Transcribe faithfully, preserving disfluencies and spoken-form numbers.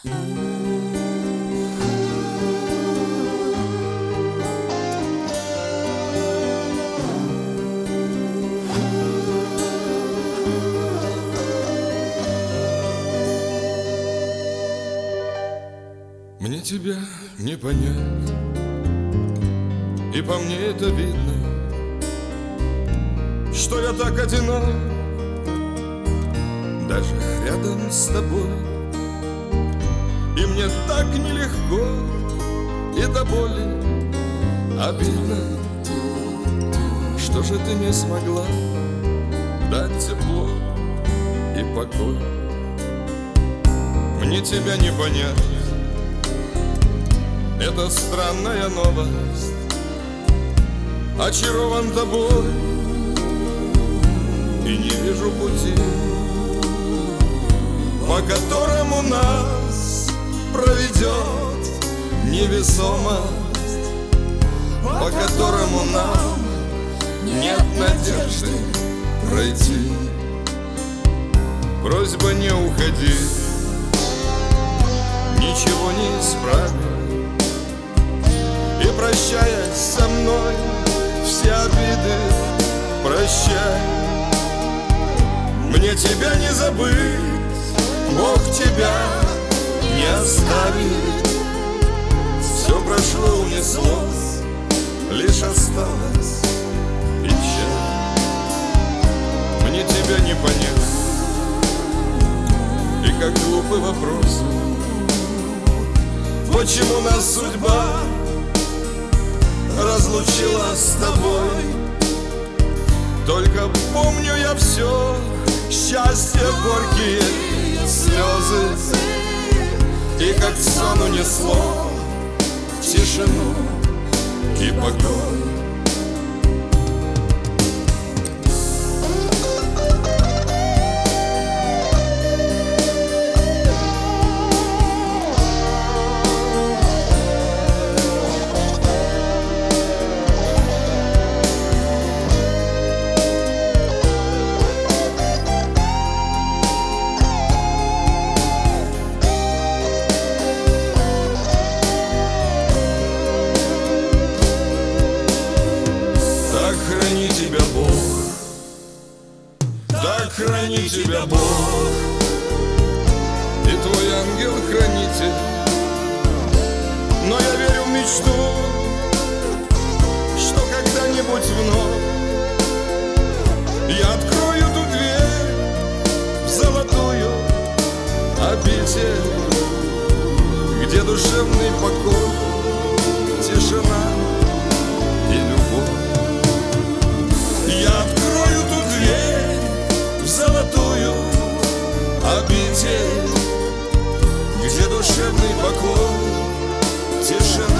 Мне тебя не понять, и по мне это видно, что я так одинок, даже рядом с тобой. И мне так нелегко и до боли обидно, что же ты не смогла дать тепло и покой. Мне тебя не понять, это странная новость. Очарован тобой и не вижу пути, по которому нас проведет невесомость, по которому нам нет надежды пройти. Просьба не уходи, ничего не исправить, и прощаясь со мной, все обиды прощай. Мне тебя не забыть, Бог тебя не оставит. Все прошло, унеслось, лишь осталась печаль. Мне тебя не понять, и как глупый вопрос, почему нас судьба разлучила с тобой. Только помню я все, счастье, горькие слезы, и как сон унесло в тишину и покой. Храни тебя Бог, так храни тебя Бог, и твой ангел-хранитель. Но я верю в мечту, что когда-нибудь вновь я открою ту дверь в золотую обитель, где душевный покой, тишина и любовь. Я открою ту дверь в золотую обитель, где душевный покой, тишина